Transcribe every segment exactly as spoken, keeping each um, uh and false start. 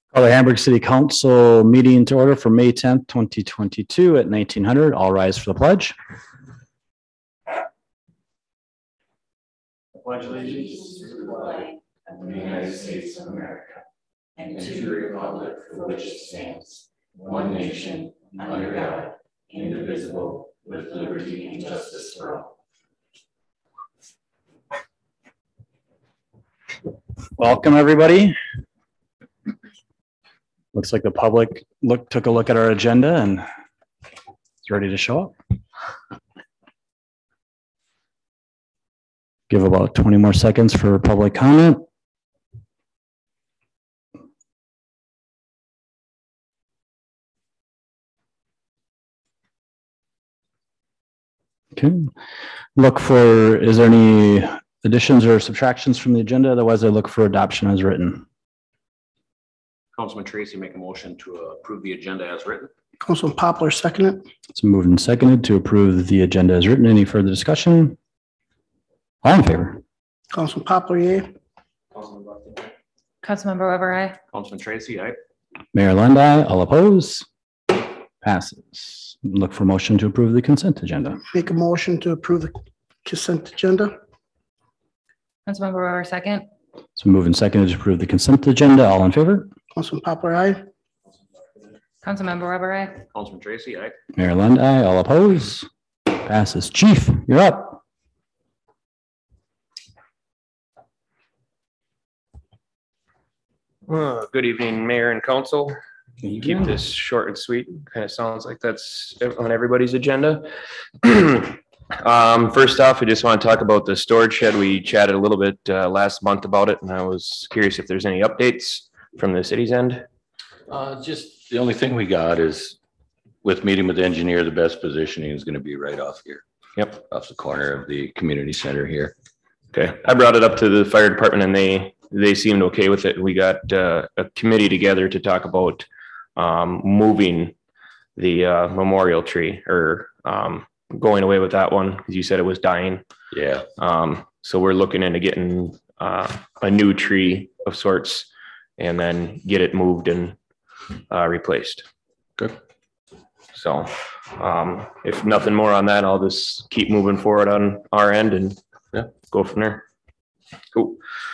Call the Hamburg City Council meeting to order for May tenth, twenty twenty-two at nineteen hundred. All rise for the pledge. I pledge allegiance to the flag of the United States of America and to the republic for which it stands, one nation, under God, indivisible, with liberty and justice for all. Welcome, everybody. Looks like the public look took a look at our agenda and is ready to show up. Give about twenty more seconds for public comment. Okay. Look for, is there any additions or subtractions from the agenda? Otherwise, I look for adoption as written. Councilman Tracy, make a motion to approve the agenda as written. Councilman Poplar, second it. It's moved and seconded to approve the agenda as written. Any further discussion? All in favor? Councilman Poplar, yay. Councilman Buckton. Councilmember Weber, aye. Councilman Tracy, aye. Mayor Lundy, all opposed? Passes. Look for motion to approve the consent agenda. Make a motion to approve the consent agenda. Councilmember Weber, second. It's moved and seconded to approve the consent agenda. All in favor? Councilman Poplar, aye. Councilmember Weber, aye. Councilman Tracy, aye. Mayor Lundy, all opposed? Passes. Chief, you're up. Uh, Good evening, Mayor and Council. Keep this short and sweet. Kind of sounds like that's on everybody's agenda. Um, First off, we just want to talk about the storage shed. We chatted a little bit uh, last month about it, and I was curious if there's any updates from the city's end. Uh, just the only thing we got is with meeting with the engineer, the best positioning is going to be right off here. Yep. Off the corner of the community center here. Okay, I brought it up to the fire department and they, they seemed okay with it. We got uh, a committee together to talk about um, moving the uh, memorial tree or um, going away with that one because you said it was dying. Yeah. Um, so we're looking into getting uh, a new tree of sorts and then get it moved and uh, replaced. Good. So um, if nothing more on that, I'll just keep moving forward on our end and yeah, go from there. Cool.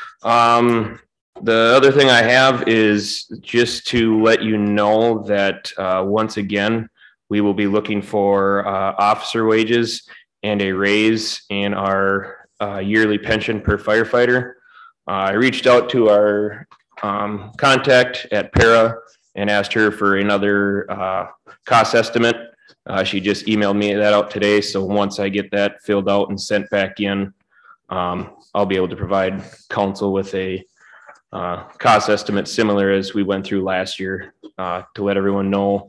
Um, the other thing I have is just to let you know that uh, once again, we will be looking for uh, officer wages and a raise in our uh, yearly pension per firefighter. Uh, I reached out to our um, contact at Para and asked her for another uh, cost estimate. Uh, she just emailed me that out today. So once I get that filled out and sent back in, um, I'll be able to provide council with a uh, cost estimate similar as we went through last year uh, to let everyone know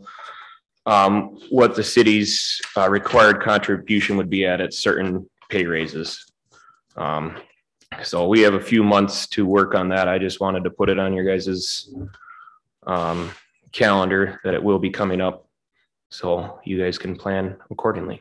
um, what the city's uh, required contribution would be at at certain pay raises. Um, so we have a few months to work on that. I just wanted to put it on your guys's um, calendar that it will be coming up so you guys can plan accordingly.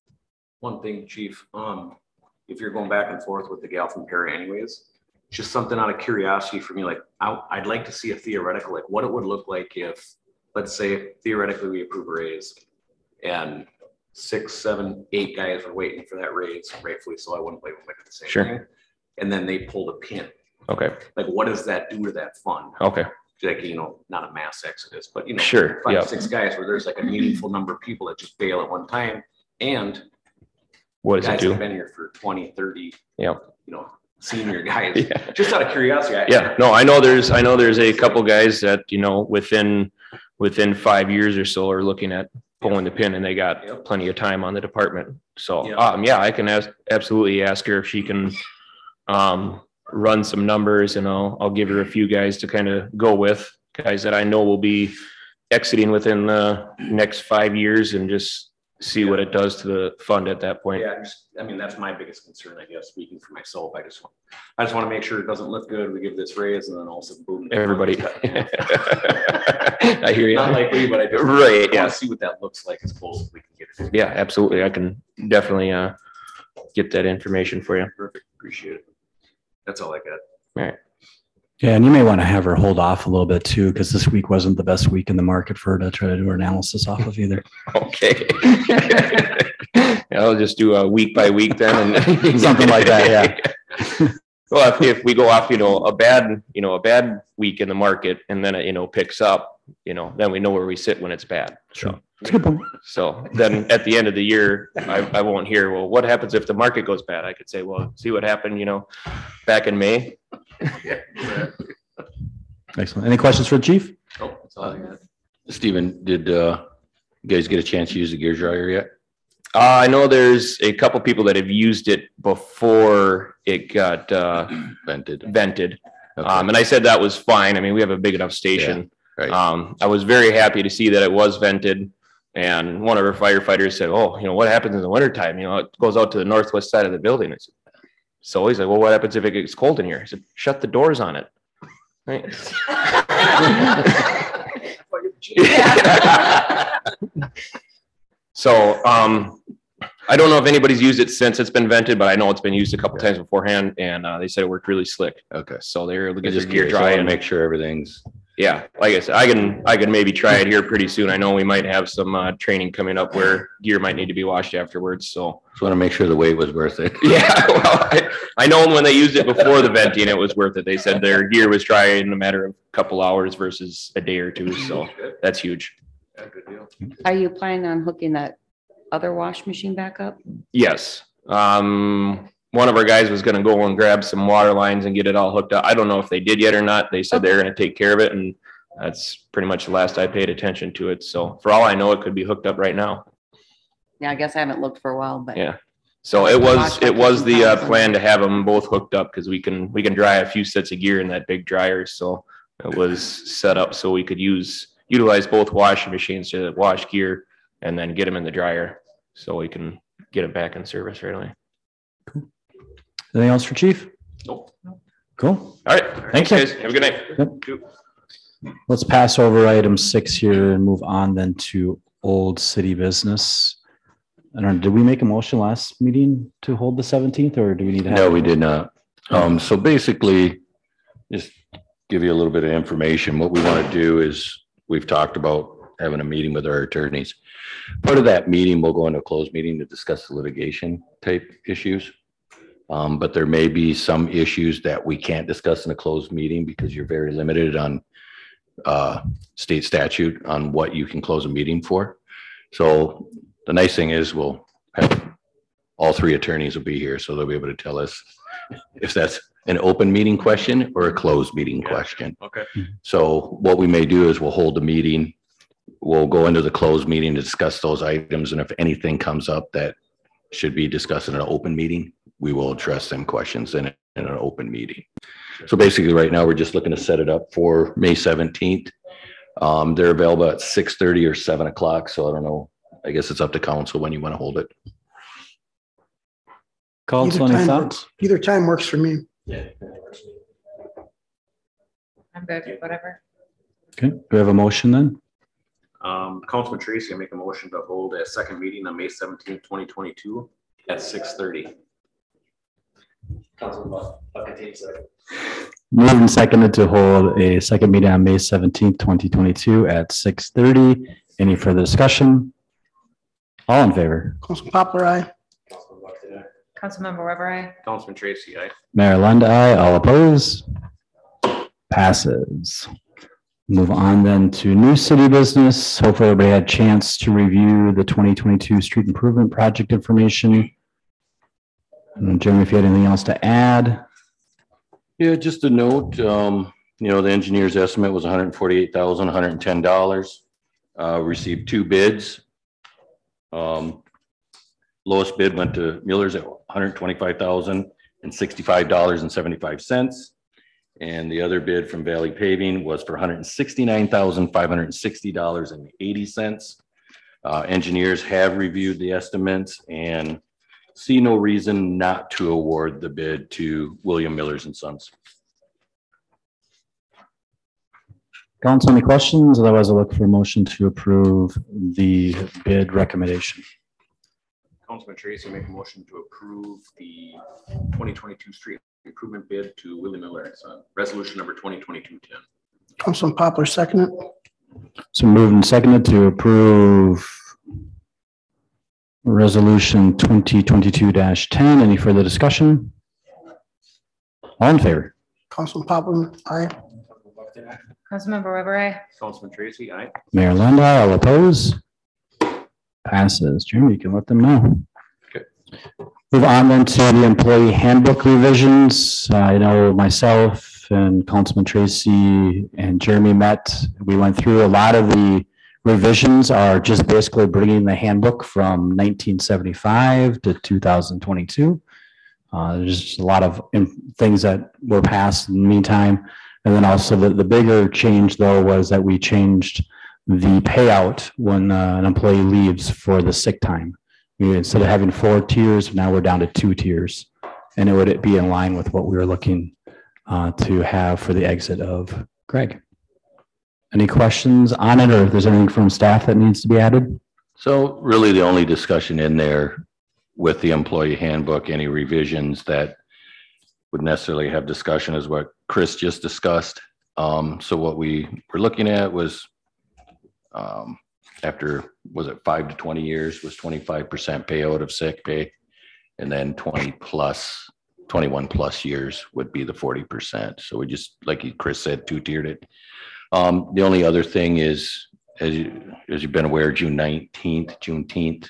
One thing, Chief, um, if you're going back and forth with the gal from Para anyways, just something out of curiosity for me, like I, I'd like to see a theoretical, like what it would look like if, let's say theoretically we approve a raise and six, seven, eight guys were waiting for that raise, rightfully so, I wouldn't blame them at the same Sure. thing. And then they pulled a pin. Okay. Like what does that do to that fund? Okay. Like, you know, not a mass exodus, but you know, Sure. five, Yeah. six guys where there's like a meaningful number of people that just bail at one time. And What does it guys do? have been here for twenty, thirty, Yeah. you know, senior guys. Yeah. Just out of curiosity. I- Yeah, no, I know there's, I know there's a couple guys that, you know, within, within five years or so are looking at pulling the pin and they got Yep. plenty of time on the department. So, Yep. um, yeah, I can ask, absolutely ask her if she can, um, run some numbers and I'll, I'll give her a few guys to kind of go with, guys that I know will be exiting within the next five years and just see what it does to the fund at that point. Yeah, just- I mean, that's my biggest concern, I guess, speaking for myself. I just want, I just want to make sure it doesn't look good. We give this raise and then all of a sudden, boom. Everybody. I hear you. Not likely, but I just Right, want yeah. to see what that looks like as close as we can get it. Yeah, absolutely. I can definitely, uh, get that information for you. Perfect, appreciate it. That's all I got. All right. Yeah, and you may want to have her hold off a little bit too, because this week wasn't the best week in the market for her to try to do her analysis off of either. Okay. I'll just do a week by week then and. Something like that, yeah. Well, if, if we go off, you know, a bad, you know, a bad week in the market and then it, you know, picks up, you know, then we know where we sit when it's bad. Sure. That's a good point. So then at the end of the year, I, I won't hear, well, what happens if the market goes bad? I could say, well, see what happened, you know, back in May. Excellent. Any questions for the chief? Oh, that's all I got. Stephen, did uh, you guys get a chance to use the gear dryer yet? Uh, I know there's a couple people that have used it before it got uh, Vented. vented. Okay. Um, and I said that was fine. I mean, we have a big enough station. Right. Um, I was very happy to see that it was vented. And one of our firefighters said, oh, you know, what happens in the wintertime? You know, it goes out to the northwest side of the building. I said, so he's like, well, what happens if it gets cold in here? I said, shut the doors on it. Right. So, um, I don't know if anybody's used it since it's been vented, but I know it's been used a couple times beforehand, and uh, they said it worked really slick. Okay. So they're able to get Just their gear gear dry and and make sure everything's. yeah, like I said, I can I can maybe try it here pretty soon. I know we might have some uh, training coming up where gear might need to be washed afterwards. So Just want to make sure the wait was worth it. yeah, well, I, I know when they used it before the venting, it was worth it. They said their gear was dry in a matter of a couple hours versus a day or two. So that's huge. Yeah, good deal. Are you planning on hooking that other wash machine back up? Yes. Um, one of our guys was gonna go and grab some water lines and get it all hooked up. I don't know if they did yet or not. They said they're gonna take care of it, and that's pretty much the last I paid attention to it. So for all I know, it could be hooked up right now. Yeah, I guess I haven't looked for a while, but. Yeah. So it was, it was the uh, plan to have them both hooked up because we can, we can dry a few sets of gear in that big dryer. So it was set up so we could use, utilize both washing machines to wash gear and then get them in the dryer so we can get it back in service right away. Anything else for chief? Nope. Cool. All right. Thanks, you. guys. Have a good night. Yep. Let's pass over item six here and move on then to old city business. I don't know, did we make a motion last meeting to hold the seventeenth or do we need to have? No, we did not. Um, so basically, just give you a little bit of information. What we want to do is, we've talked about having a meeting with our attorneys. Part of that meeting, we'll go into a closed meeting to discuss the litigation type issues. Um, but there may be some issues that we can't discuss in a closed meeting because you're very limited on uh, state statute on what you can close a meeting for. So the nice thing is we'll have all three attorneys will be here, so they'll be able to tell us if that's an open meeting question or a closed meeting question. Okay. So what we may do is we'll hold a meeting. We'll go into the closed meeting to discuss those items. And if anything comes up that should be discussed in an open meeting, we will address them questions in, in an open meeting. So basically right now, we're just looking to set it up for May seventeenth. Um, they're available at six thirty or seven o'clock. So I don't know. I guess it's up to council when you want to hold it. Council, Either any time thoughts? works- Either time works for me. I'm good, whatever. Okay, do we have a motion then? Um, Councilman Tracy, I make a motion to hold a second meeting on May seventeenth, twenty twenty-two at six thirty. Moved and seconded to hold a second meeting on May seventeenth, twenty twenty-two at six thirty. Any further discussion? All in favor? Councilman Poplar, aye. Councilmember Weber, aye. Councilman Tracy, aye. Mayor Lund, aye. All opposed? Passes. Move on then to new city business. Hopefully everybody had a chance to review the twenty twenty-two street improvement project information. And Jeremy, if you had anything else to add? Yeah, just a note, um, you know, the engineer's estimate was one hundred forty-eight thousand, one hundred ten dollars. Uh, received two bids. Um, lowest bid went to Miller's at one hundred twenty-five thousand and sixty-five dollars and seventy-five cents. And the other bid from Valley Paving was for one hundred sixty-nine thousand, five hundred sixty dollars and eighty cents. Uh, engineers have reviewed the estimates and see no reason not to award the bid to William Millers and Sons. Council, any questions? Otherwise, I'll look for a motion to approve the bid recommendation. Councilman Tracy, make a motion to approve the twenty twenty-two street improvement bid to Willie Miller and Son. Resolution number twenty twenty-two ten. Councilman Poplar, second it. So moved and seconded to approve resolution twenty twenty-two ten. Any further discussion? All in favor? Councilman Poplar, aye. Councilmember Weber, I. Councilman Tracy, aye. Mayor Lunda, all opposed? Passes. Jeremy, you can let them know. Okay. Move on then to the employee handbook revisions. Uh, I know myself and Councilman Tracy and Jeremy met. We went through a lot of the revisions are just basically bringing the handbook from nineteen seventy-five to two thousand twenty-two. Uh, there's just a lot of in- things that were passed in the meantime. And then also the, the bigger change though was that we changed the payout when uh, an employee leaves for the sick time. We, instead of having four tiers, now we're down to two tiers. And it would be in line with what we were looking uh, to have for the exit of Greg. Any questions on it, or if there's anything from staff that needs to be added? So really the only discussion in there with the employee handbook, any revisions that would necessarily have discussion is what Chris just discussed. Um, so what we were looking at was um, after, was it five to twenty years, was twenty-five percent payout of sick pay. And then twenty plus, twenty-one plus years would be the forty percent. So we just, like Chris said, two tiered it. Um, the only other thing is, as you, as you've been aware, June nineteenth, Juneteenth,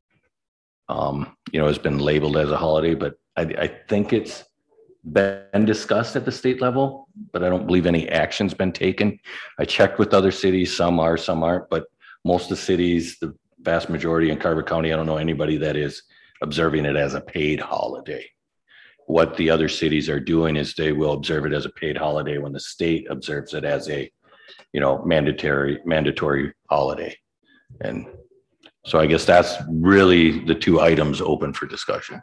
um, you know, has been labeled as a holiday, but I, I think it's been discussed at the state level, but I don't believe any action's been taken. I checked with other cities, some are, some aren't, but most of the cities, the vast majority in Carver County, I don't know anybody that is observing it as a paid holiday. What the other cities are doing is they will observe it as a paid holiday when the state observes it as a, you know, mandatory, mandatory holiday. And so I guess that's really the two items open for discussion.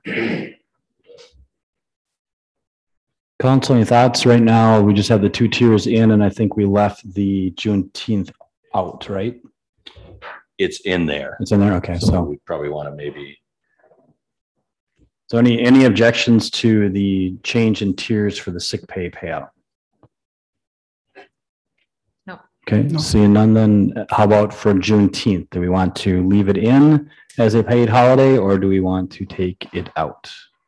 Council, any thoughts right now? We just have the two tiers in, and I think we left the Juneteenth out, right? It's in there. It's in there. Okay, So so, we probably want to maybe, so any, any objections to the change in tiers for the sick pay payout? No. Okay, No. seeing none, then how about for Juneteenth? Do we want to leave it in as a paid holiday, or do we want to take it out?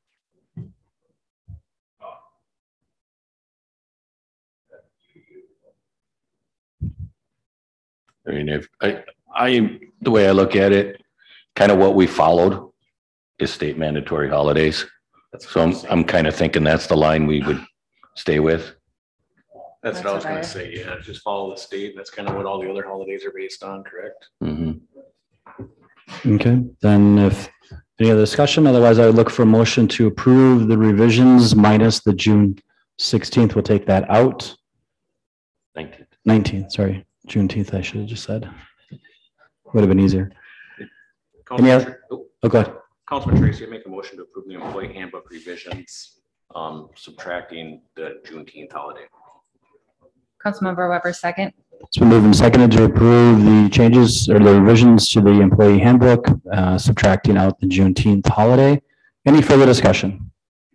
I mean, if I, I, the way I look at it, kind of what we followed is state mandatory holidays. So I'm, I'm kind of thinking that's the line we would stay with. That's what I was That's gonna okay. say, yeah, just follow the state. That's kind of what all the other holidays are based on, correct? Mhm. Okay, then if any other discussion, otherwise I would look for a motion to approve the revisions minus the June sixteenth. We'll take that out. Nineteenth. nineteenth, sorry, Juneteenth, I should have just said. Would have been easier. Councilman other- Tra- oh, Oh, go ahead. Councilman Tracy, I make a motion to approve the employee handbook revisions, um, subtracting the Juneteenth holiday. Councilmember Weber, second. It's been moved and seconded to approve the changes or the revisions to the employee handbook, uh, subtracting out the Juneteenth holiday. Any further discussion?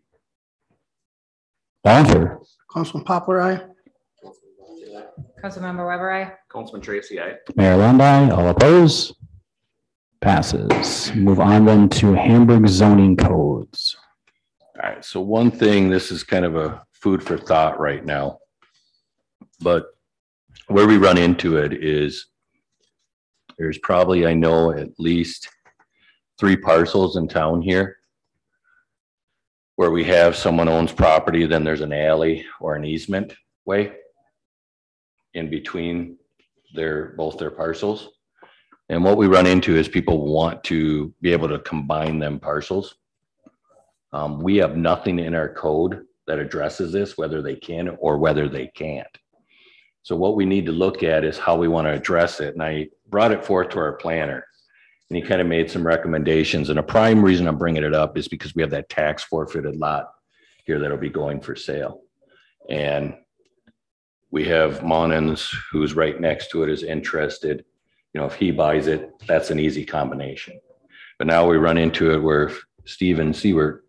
All in favor? Councilman Poplar, aye. Councilmember Weber, I. Councilman Tracy, aye. Mayor Lundi, all opposed? Passes. Move on then to Hamburg zoning codes. All right, so one thing, this is kind of a food for thought right now. But where we run into it is there's probably, I know, at least three parcels in town here where we have someone owns property, then there's an alley or an easement way in between their, both their parcels. And what we run into is people want to be able to combine them parcels. Um, we have nothing in our code that addresses this, whether they can or whether they can't. So what we need to look at is how we want to address it. And I brought it forth to our planner and he kind of made some recommendations. And a prime reason I'm bringing it up is because we have that tax forfeited lot here that'll be going for sale. And we have Monans, who's right next to it, is interested. You know, if he buys it, that's an easy combination. But now we run into it where Steven Seward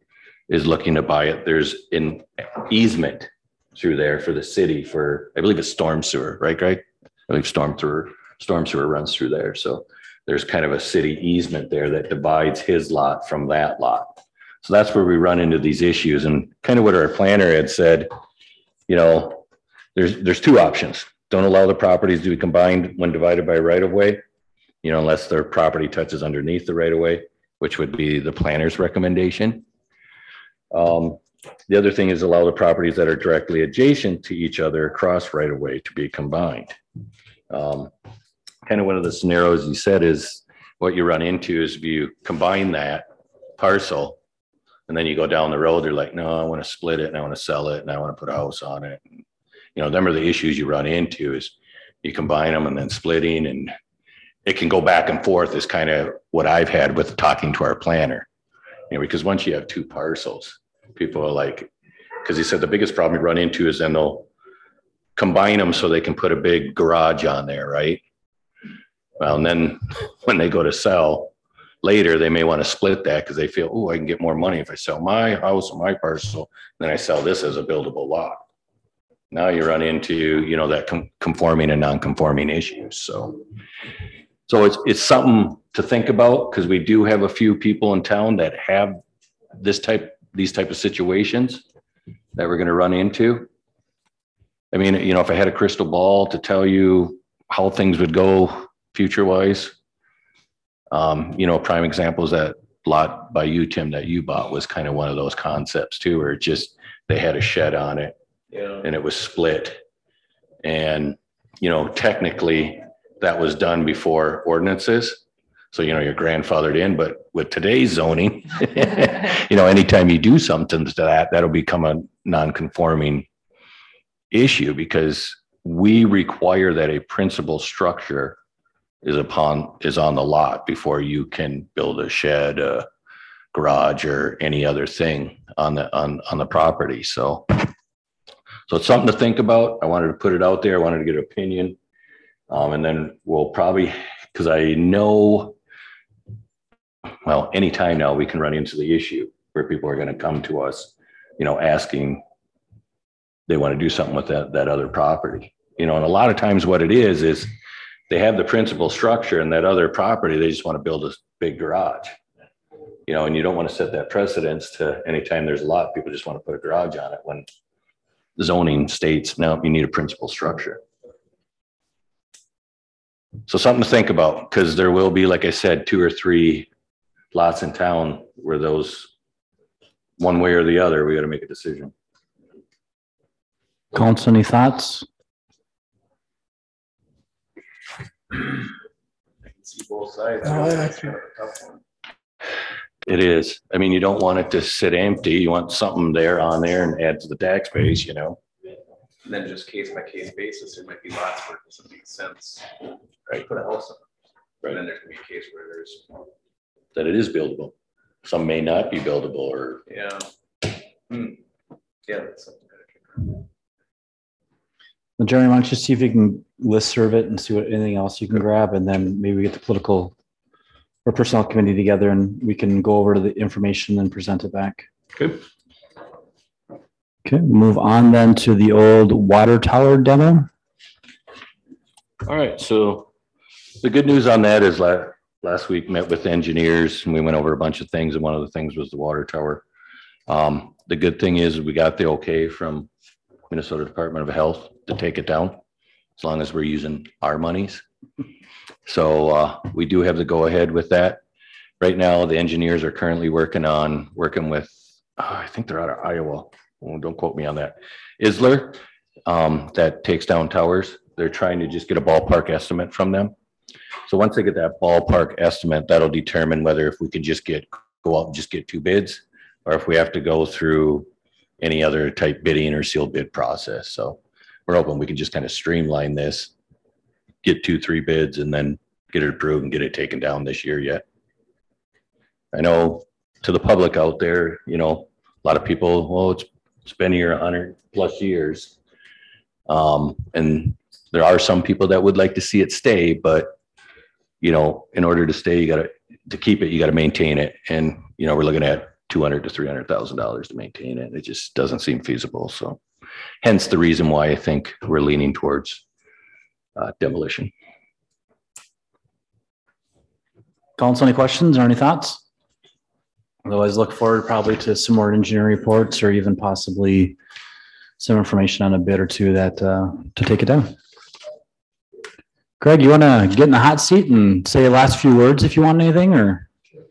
is looking to buy it. There's an easement through there for the city for, I believe it's storm sewer, right, Greg? I believe storm sewer, storm sewer runs through there. So there's kind of a city easement there that divides his lot from that lot. So that's where we run into these issues, and kind of what our planner had said, you know, there's, there's two options. Don't allow the properties to be combined when divided by right of way, you know, unless their property touches underneath the right of way, which would be the planner's recommendation. Um, the other thing is allow the properties that are directly adjacent to each other across right of way to be combined. Um, kind of one of the scenarios you said is what you run into is if you combine that parcel and then you go down the road, they're like, no, I want to split it and I want to sell it and I want to put a house on it. And, you know, them are the issues you run into is you combine them and then splitting, and it can go back and forth is kind of what I've had with talking to our planner. You know, because once you have two parcels, people are like, because he said the biggest problem you run into is then they'll combine them so they can put a big garage on there, right? Well, and then when they go to sell later, they may want to split that because they feel, oh, I can get more money if I sell my house or my parcel, then I sell this as a buildable lot. Now you run into, you know, that com- conforming and non-conforming issues. So, so it's it's something to think about, because we do have a few people in town that have this type, these type of situations that we're going to run into. I mean, you know, if I had a crystal ball to tell you how things would go future wise, um, you know, prime example is that lot by you, Tim, that you bought was kind of one of those concepts too, where it just, they had a shed on it. Yeah. And it was split. And, you know, technically that was done before ordinances. So, you know, you're grandfathered in, but with today's zoning, you know, anytime you do something to that, that'll become a non-conforming issue, because we require that a principal structure is upon, is on the lot before you can build a shed, a garage, or any other thing on the, on, on the property. So, so it's something to think about. I wanted to put it out there. I wanted to get an opinion. Um, and then we'll probably, because I know, well, anytime now we can run into the issue where people are going to come to us, you know, asking, they want to do something with that, that other property, you know, and a lot of times what it is, is they have the principal structure and that other property, they just want to build a big garage, you know, and you don't want to set that precedence to anytime there's a lot, people just want to put a garage on it when the zoning states, no, you need a principal structure. So something to think about, because there will be, like I said, two or three lots in town where those, one way or the other, we got to make a decision. Council, any thoughts? I can see both sides. No, I- I- It is. I mean, you don't want it to sit empty. You want something there on there and add to the tax base, you know? And then just case by case basis, there might be lots where it doesn't make sense. Right. Put a house on. Right. And then there's gonna be a case where there's, That it is buildable. Some may not be buildable, or yeah. Hmm. Yeah, that's something. to Well, Jeremy, why don't you see if you can list serve it and see what, anything else you can grab, and then maybe we get the political or personnel committee together and we can go over to the information and present it back. Good. Okay, move on then to the old water tower demo. All right. So the good news on that is la- last week met with engineers and we went over a bunch of things. And one of the things was the water tower. Um, the good thing is we got the okay from Minnesota Department of Health to take it down, as long as we're using our monies. So uh, we do have to go ahead with that. Right now, the engineers are currently working on, working with, uh, I think they're out of Iowa. Oh, don't quote me on that. Isler, um, that takes down towers. They're trying to just get a ballpark estimate from them. So once they get that ballpark estimate, that'll determine whether if we can just get, go out and just get two bids, or if we have to go through any other type bidding or sealed bid process. So we're hoping we can just kind of streamline this, get two, three bids, and then get it approved and get it taken down this year yet. I know to the public out there, you know, a lot of people, well, it's, it's been here a hundred plus years. Um, and there are some people that would like to see it stay, but you know, in order to stay, you gotta, to keep it, you gotta maintain it. And, you know, we're looking at two hundred to three hundred thousand dollars to maintain it. It just doesn't seem feasible. So hence the reason why I think we're leaning towards uh, demolition. Council, any questions or any thoughts? Otherwise, look forward probably to some more engineering reports or even possibly some information on a bid or two that, uh, to take it down. Greg, you want to get in the hot seat and say your last few words if you want anything, or?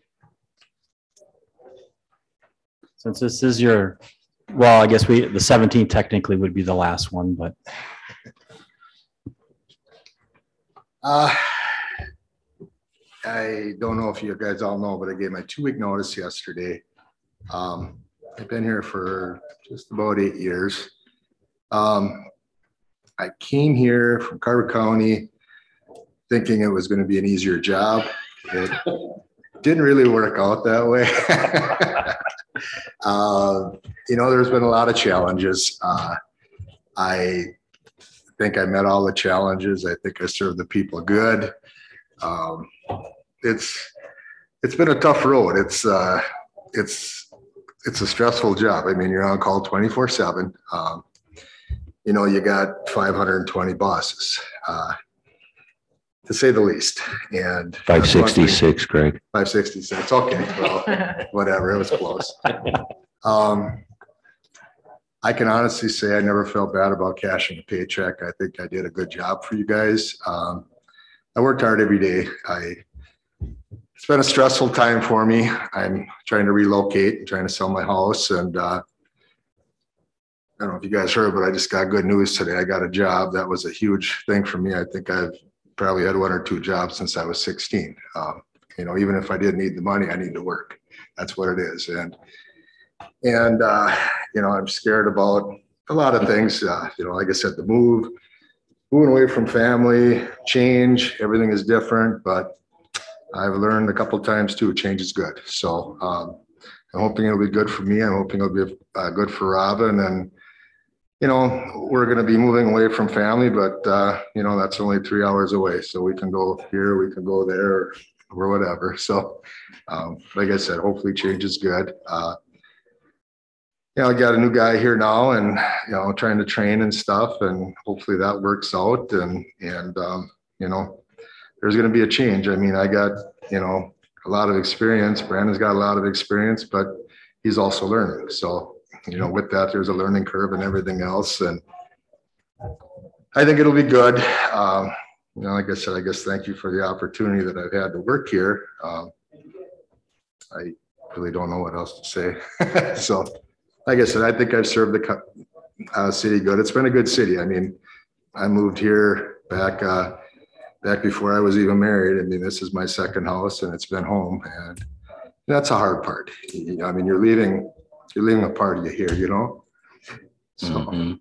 Since this is your, well, I guess we, the seventeenth technically would be the last one, but. Uh, I don't know if you guys all know, but I gave my two week notice yesterday. Um, I've been here for just about eight years. Um, I came here from Carver County thinking it was going to be an easier job. It didn't really work out that way. uh, you know, there's been a lot of challenges. Uh, I think I met all the challenges. I think I served the people good. Um, it's it's been a tough road. It's uh, it's it's a stressful job. I mean, you're on call twenty-four seven. Um, you know, you got five hundred twenty bosses, uh, to say the least. And five sixty-six, Greg. five sixty-six. Okay, well, whatever. It was close. Um, I can honestly say I never felt bad about cashing a paycheck. I think I did a good job for you guys. Um, I worked hard every day. I, it's been a stressful time for me. I'm trying to relocate and trying to sell my house. And uh, I don't know if you guys heard, but I just got good news today. I got a job. That was a huge thing for me. I think I've probably had one or two jobs since I was sixteen. Um, you know, even if I didn't need the money, I need to work. That's what it is. And, and uh, you know, I'm scared about a lot of things. Uh, you know, like I said, the move, moving away from family, change, everything is different, but I've learned a couple of times too, change is good. So um, I'm hoping it'll be good for me. I'm hoping it'll be uh, good for Robin. And, you know, we're going to be moving away from family, but, uh, you know, that's only three hours away. So we can go here, we can go there or whatever. So um, like I said, hopefully change is good. Uh, you know, I got a new guy here now and, you know, trying to train and stuff, and hopefully that works out. And, and, um, you know, there's going to be a change. I mean, I got, you know, a lot of experience. Brandon's got a lot of experience, but he's also learning. So, you know, with that, there's a learning curve and everything else. And I think it'll be good. Um, you know, like I said, I guess thank you for the opportunity that I've had to work here. Um, I really don't know what else to say. So, like I said, I think I've served the uh, city good. It's been a good city. I mean, I moved here back uh, back before I was even married. I mean, this is my second house, and it's been home, and that's a hard part. You know, I mean, you're leaving you're leaving a part of you here, you know. So. Mhm.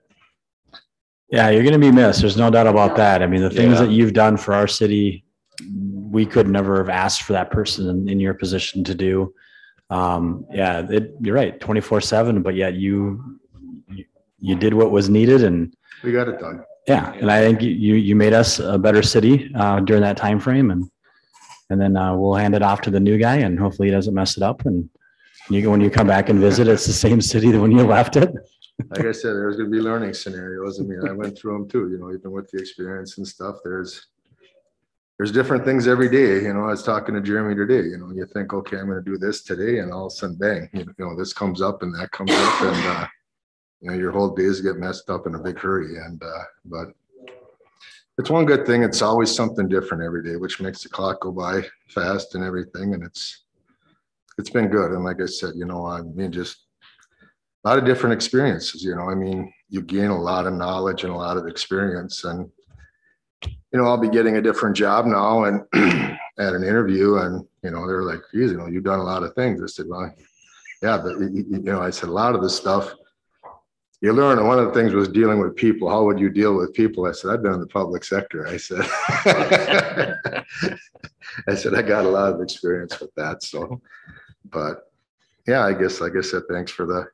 Yeah, you're going to be missed. There's no doubt about that. I mean, the things Yeah. that you've done for our city, we could never have asked for that person in, in your position to do. Um, yeah, it, you're right, twenty-four seven, but yet you, you, you did what was needed, and We got it done. yeah, and I think you, you made us a better city, uh, during that time frame, and, and then, uh, we'll hand it off to the new guy, and hopefully he doesn't mess it up, and you, when you come back and visit, it's the same city that when you left it. Like I said, there's gonna be learning scenarios. I mean, I went through them too, you know, even with the experience and stuff, there's there's different things every day. You know, I was talking to Jeremy today, you know, you think, okay, I'm gonna do this today, and all of a sudden, bang, you know, this comes up and that comes up, and uh, you know, your whole days get messed up in a big hurry. And uh, but it's one good thing, it's always something different every day, which makes the clock go by fast and everything. And it's it's been good. And like I said, you know, I mean, just a lot of different experiences, you know, I mean, you gain a lot of knowledge and a lot of experience. And, you know, I'll be getting a different job now, and at an interview, and, you know, they're like, geez, you know, you've done a lot of things. I said, well, yeah, but, you know, I said, a lot of this stuff you learn. And one of the things was dealing with people. How would you deal with people? I said, I've been in the public sector. I said, I said, I got a lot of experience with that. So, but yeah, I guess, like I said, thanks for the,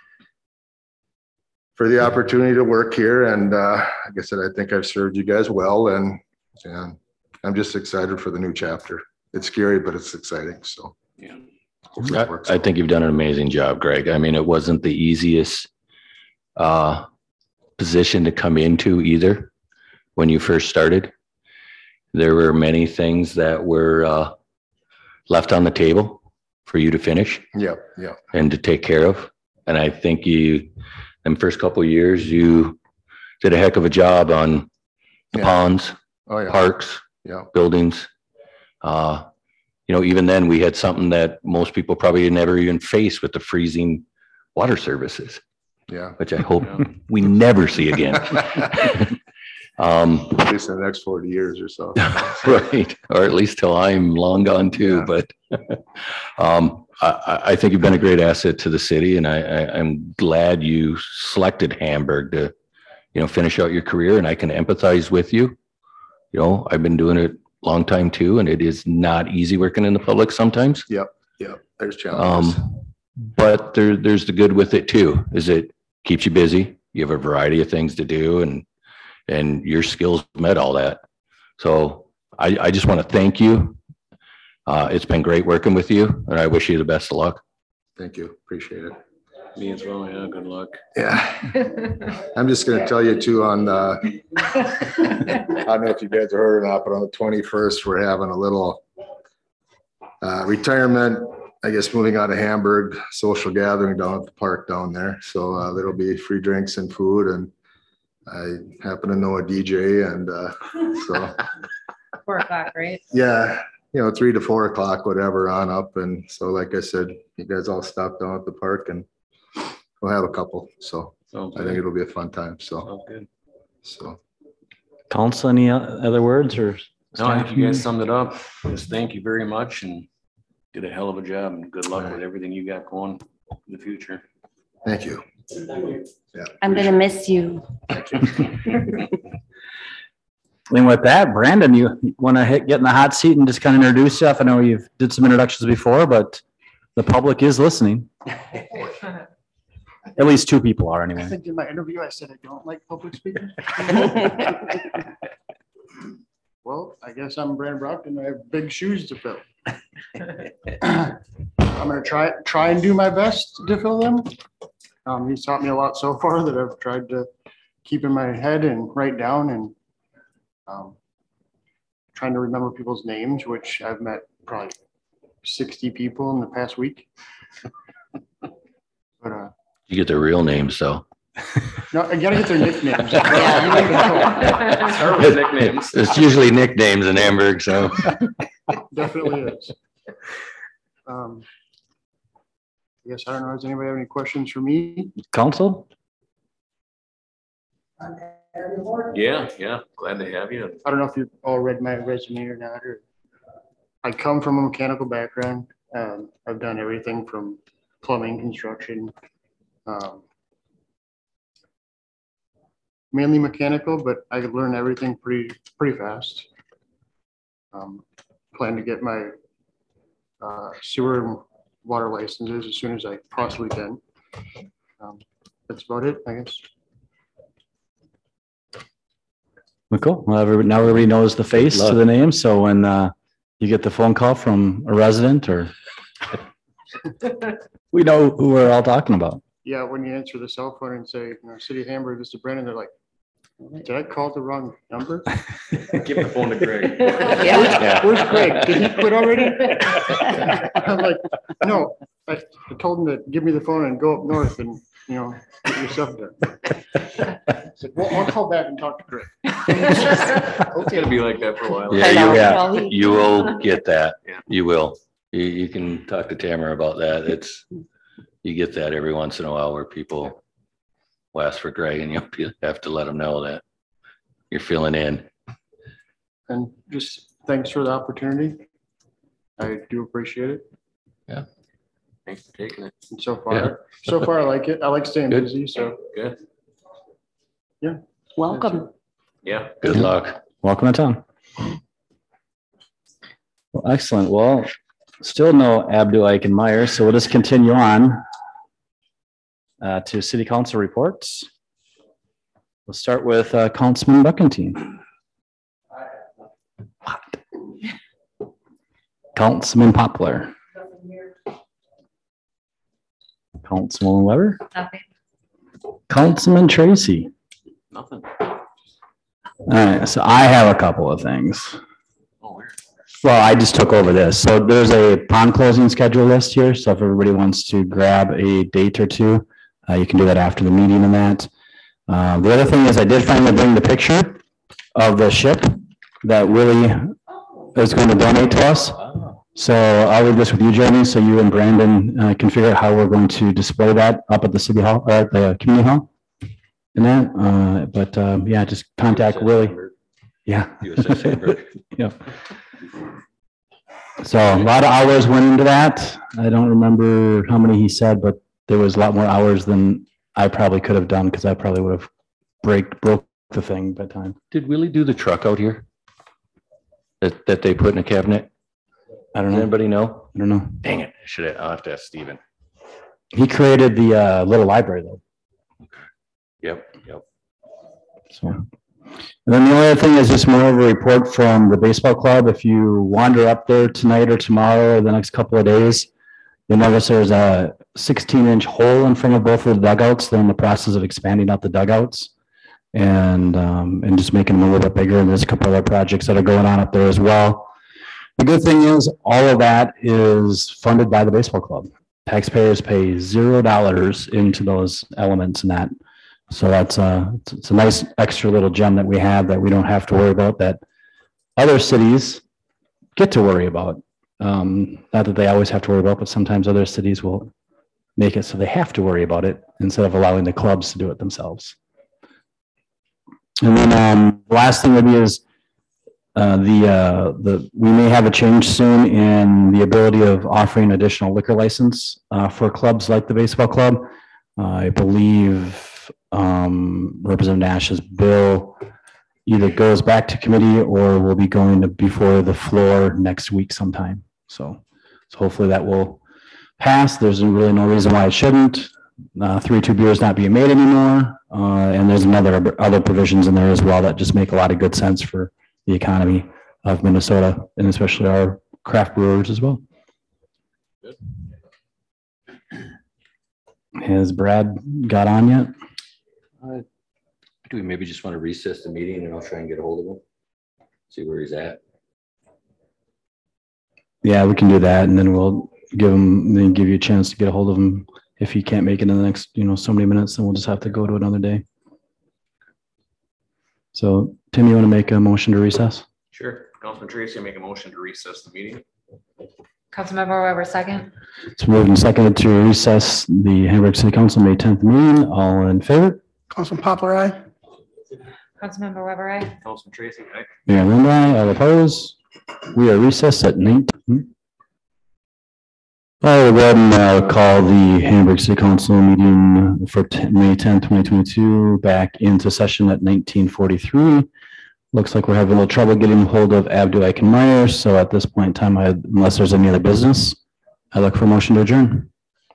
for the opportunity to work here. And uh, like I said, I think I've served you guys well, and, and I'm just excited for the new chapter. It's scary, but it's exciting. So, Yeah. hopefully it works I I out. think you've done an amazing job, Greg. I mean, it wasn't the easiest uh, position to come into either when you first started. There were many things that were uh, left on the table for you to finish Yep, yep. and to take care of. And I think you, in the first couple of years, you did a heck of a job on the Yeah. ponds, Oh, yeah. parks, Yeah. buildings. Uh, you know, even then we had something that most people probably never even face with the freezing water services, Yeah. which I hope Yeah. we never see again. Um, At least in the next forty years or so. right, or at least till I'm long gone too, Yeah. but um, I, I- I think you've been a great asset to the city, and I, I, I'm glad you selected Hamburg to, you know, finish out your career, and I can empathize with you. You know, I've been doing it a long time too, and it is not easy working in the public sometimes. Yep, yep. There's challenges. Um, but there, there's the good with it too, is it keeps you busy. You have a variety of things to do, and and your skills met all that. So I, I just want to thank you. Uh, it's been great working with you, and I wish you the best of luck. Thank you. Appreciate it. Me as well, yeah, good luck. Yeah. I'm just gonna tell you too on, uh, I don't know if you guys have heard or not, but on the twenty-first, we're having a little uh, retirement, I guess, moving out of Hamburg, social gathering down at the park down there. So uh, there'll be free drinks and food, and I happen to know a D J, and uh, so, Four o'clock, right? yeah, you know, three to four o'clock, whatever, on up. And so, like I said, you guys all stop down at the park and we'll have a couple. So Sounds I think good. it'll be a fun time. So, Sounds good. so. Council, any o- other words or? No, I think staff? you guys summed it up. Just thank you very much and did a hell of a job, and good luck with everything you got going in the future. Thank you. I'm gonna miss you. And with that, Brandon, you want to hit, get in the hot seat and just kind of introduce yourself? I know you've did some introductions before, but the public is listening. At least two people are I anyway. think in my interview, I said I don't like public speaking. Well, I guess I'm Brandon Brockton. I have big shoes to fill. I'm gonna try, try and do my best to fill them. Um, he's taught me a lot so far that I've tried to keep in my head and write down, and um, trying to remember people's names, which I've met probably sixty people in the past week. But, uh, You get their real names, though. no, I gotta get their nicknames. Start with nicknames. It's usually nicknames in Hamburg, so. Definitely is. Um, I guess, I don't know, does anybody have any questions for me? Council? Yeah, yeah, glad to have you. I don't know if you all read my resume or not, or I come from a mechanical background. Um, I've done everything from plumbing, construction, um, mainly mechanical, but I could learn everything pretty, pretty fast. Um, plan to get my uh, sewer and water licenses as soon as I possibly can. Um, That's about it, I guess. Well, cool. Well, everybody, now everybody knows the face to the name. So when uh, you get the phone call from a resident or we know who we're all talking about. Yeah, when you answer the cell phone and say, you know, City of Hamburg, Mister Brennan, they're like, did I call the wrong number? Give the phone to Greg. Yeah. Where's Craig? Did he quit already? I'm like, no, I I told him to give me the phone and go up north and, you know, get your stuff done. I said, well, I'll call back and talk to Craig. It's gonna be like that for a while. Yeah, I know, you, well, he- you will get that. Yeah. You will. You, you can talk to Tamara about that. It's, you get that every once in a while where people will ask for Greg, and you'll be- have to let them know that you're filling in. And just thanks for the opportunity. I do appreciate it. Thanks for taking it. And so Yeah. far, so far I like it. I like staying Good. busy, so. Good. Welcome. Yeah. Good luck. Welcome to town. Well, excellent. Well, still no Abdu Meyer, so we'll just continue on uh, to city council reports. We'll start with uh, Councilman Buckentine. Councilman Poplar. Councilwoman Weber, Nothing. Councilman Tracy. Nothing. All right, so I have a couple of things. Oh, weird. Well, I just took over this. So there's a pond closing schedule list here. So if everybody wants to grab a date or two, uh, you can do that after the meeting and that. Uh, the other thing is I did finally bring the picture of the ship that Willie is going to donate to us. So I'll leave this with you, Jeremy, so you and Brandon uh, can figure out how we're going to display that up at the city hall, or at the community hall. And that, uh, but, um, yeah, just contact Willie. Yeah. U S S Hamburg. Yeah. So a lot of hours went into that. I don't remember how many he said, but there was a lot more hours than I probably could have done, because I probably would have break, broke the thing by time. Did Willie do the truck out here? That, that they put in a cabinet? I don't Does know. anybody know? I don't know. Dang it, I should have, I'll have to ask Steven. He created the, uh, little library though. Yep, yep. So, and then the other thing is just more of a report from the baseball club. If you wander up there tonight or tomorrow or the next couple of days, you'll notice there's a sixteen inch hole in front of both of the dugouts. They're in the process of expanding out the dugouts and, um, and just making them a little bit bigger. And there's a couple other projects that are going on up there as well. The good thing is all of that is funded by the baseball club. Taxpayers pay zero dollars into those elements and that. So that's a, it's a nice extra little gem that we have that we don't have to worry about, that other cities get to worry about. Um, not that they always have to worry about, but sometimes other cities will make it so they have to worry about it instead of allowing the clubs to do it themselves. And then um, the last thing would be is uh, the, uh, the, we may have a change soon in the ability of offering additional liquor license uh, for clubs like the baseball club. Uh, I believe um, Representative Nash's bill either goes back to committee or will be going to before the floor next week sometime. So, so hopefully that will pass. There's really no reason why it shouldn't. Uh, three, two beers not being made anymore. Uh, and there's another, other provisions in there as well that just make a lot of good sense for the economy of Minnesota and especially our craft brewers as well. Good. Has Brad got on yet? Uh, Do we maybe just want to recess the meeting and I'll try and get a hold of him? See where he's at. Yeah, we can do that. And then we'll give him, then give you a chance to get a hold of him. If he can't make it in the next, you know, so many minutes, then we'll just have to go to another day. So Tim, you want to make a motion to recess? Sure. Councilman Tracy, I make a motion to recess the meeting. Councilmember Weber, second. It's moved and seconded to recess the Hamburg City Council May tenth meeting. All in favor? Councilman Poplar, aye. Councilmember Weber, aye. Councilman Tracy, aye. Mayor Lindblom, all opposed? We are recessed at nineteen. I will go ahead and uh, call the Hamburg City Council meeting for May tenth, twenty twenty-two back into session at nineteen forty-three. Looks like we're having a little trouble getting hold of Abdu Eichenmeyer. So at this point in time, I, unless there's any other business, I look for a motion to adjourn.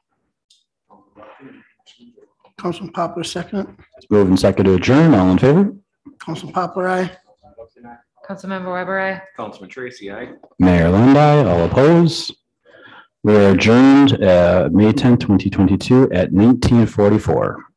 Councilman Poplar, second. It's moved and seconded to adjourn. All in favor? Councilman Poplar, aye. Councilmember Weber, aye. Councilman Tracy, aye. Mayor Lindai, all opposed? We are adjourned, uh, May tenth, twenty twenty-two at nineteen forty-four.